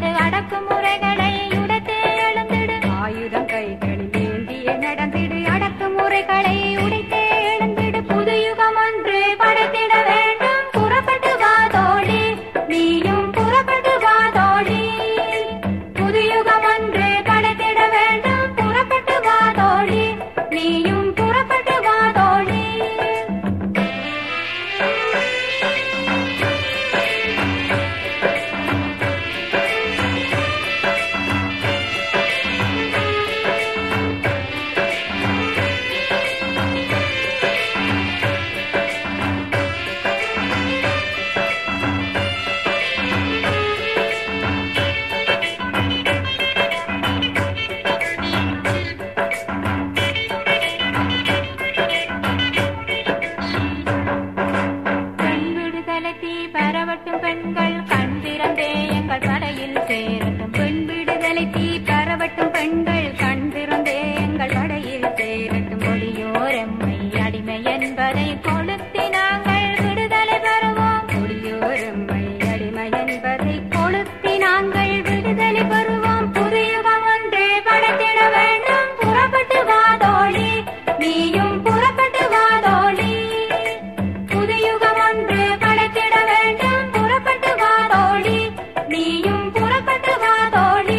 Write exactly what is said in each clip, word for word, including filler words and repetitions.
அடக்குமுறைகளை உடைத்தே எழுந்திடு. ஆயுதம் கைகளில் ஏந்திய நடந்திடு. அடக்குமுறைகளை உடைத்தே எழுந்திடு. புது யுகம் ஒன்று படைத்திட வேண்டும். புறப்பட்டு வா தோழி, நீயும் புறப்பட்டு வா தோழி. புது யுகம் ஒன்று படைத்திட வேண்டும். புறப்பட்டு வா தோழி, நீயும் புறப்பட்டு வா தோழி. பரவட்டும் பெண்கள் கண் திறந்தே எங்கள் படையில் சேரட்டும். பெண் விடுதலை தீ பரவட்டும் பெண்கள் கண் திறந்தே எங்கள் படையில் சேரட்டும். கொடியோரெம்மை அடிமை என்பதை கொளுத்தி நாங்கள் விடுதலை பெறுவோம். கொடியோரெம்மை அடிமை என்பதை கொளுத்தி நாங்கள் விடுதலை பெறுவோம். புது யுகம் ஒன்று படைத்திட வேண்டும். புறப்பட்டு வா தோழி, நீயும் புறப்பட்டு வா தோழி. புது யுகம் ஒன்று படைத்திட வேண்டும். புறப்பட்டு வா தோழி, நீயும் புறப்பட்டு வா தோழி.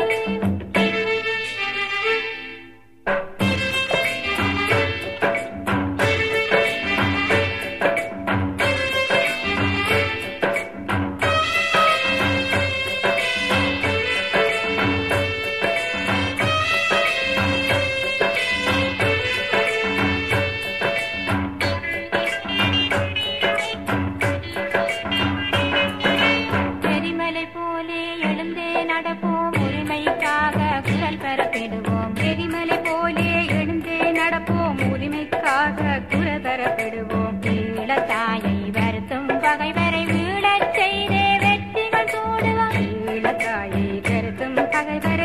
எரிமலை போலே எழுந்தே நடப்போம். உரிமைக்காக குரல் பெறப்பெடுவோம். எரிமலை போலே எழுந்தே நடப்போம். உரிமைக்காக குரல் பெறப்பெடுவோம். ஈழத்தாயை வருத்தும் பகைவரை வீழச் செய்தே வெற்றிகள் சூடுவோம். ஈழத்தாயை வருத்தும் பகைவரை